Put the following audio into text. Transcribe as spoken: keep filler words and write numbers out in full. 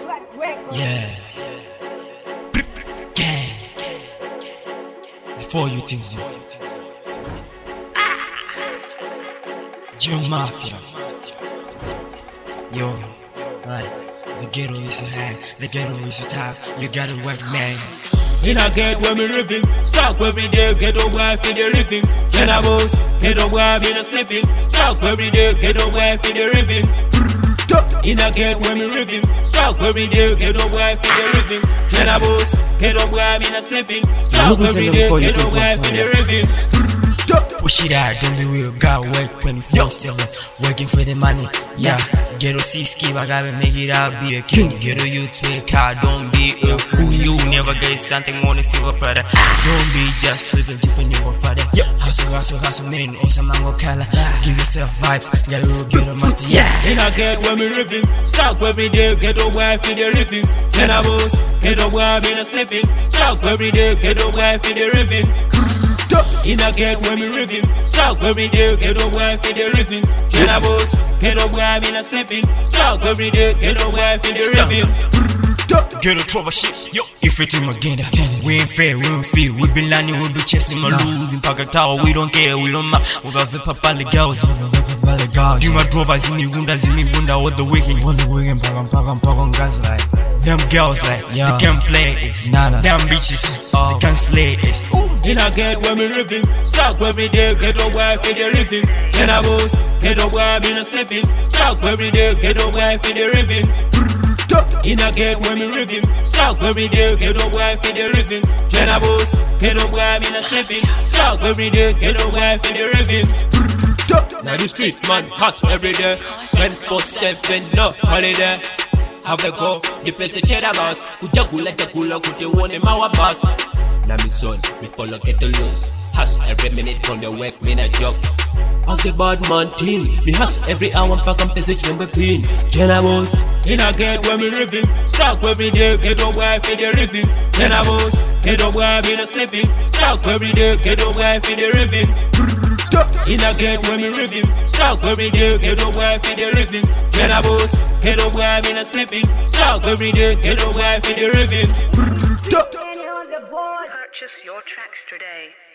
Yeah. Gang. Before you things do. Jim Mafia. Yo, like, the ghetto is a hand, the ghetto is a type, you gotta work, man. In a get when we living, stuck every day, get a wife in the living. Cannabis, get a wife in a sleeping, stuck every day, get a wife in the living. In a get when we living, stuck every day, get a wife in the living. Cannabis, get a wife in a sleeping, stuck every day, get a wife in the living. Push it out, don't be real, gotta work twenty-four seven, working for the money, yeah. Get a six key, I gotta make it out, be a king. Get a you to a car, don't be a fool. You never get something on a silver platter. Don't be just sleeping deep in your father. Hustle, hustle, hustle, man, or some mango color. Give yourself vibes, gotta get a master, yeah. In a get when we living, stuck every day, get a wife in the living. Cannabis, get a wife in a sleeping, stuck every day, get a wife in the living. In a get when we living, stuck every day, get a wife in the living. Cannabis, get a wife in a sleeping, stuck every day, get a wife in the living. Get a trouble shit, yo. If it's in agenda, we ain't fair, we don't feel. We been learning, we be chasing my losing. Pack tower, we don't care, we don't mind. We got the papa legals, do my drovers in the windows, in the window, what the weekend, what the weekend, pagam, pagam, pagam, guys like. Them girls like, yeah. They can't play it. Nah, nah. Them bitches, oh. They can't slay it. In a get when we living, stuck every day, get a wife in the living. Cannabis, get a wife in a sleeping, stuck every day, get a wife in the living. In a get when we living, stuck every day, get a wife in the living. Cannabis, get a wife in a sleeping, stuck every day, get a wife in the living. Now the street man hustle every day, twenty-four seven, no holiday. Have a go, the place a cheddar boss. Kuja kula chakula kute one mawa boss. Now me son, me follow get the loose. Hustle every minute from the work, me na joke. As a bad man team, me hustle every hour pack and message number pin. Cannabis, in a get when we living, stuck every day, get a wife in the living. Cannabis, get a wife in a sleeping, stuck every day, get a wife in the living. In a get when we living, stuck every day, get a wife in the living. Cannabis, get a wife in a sleeping, stuck every day, get a wife in the living. Purchase your tracks today.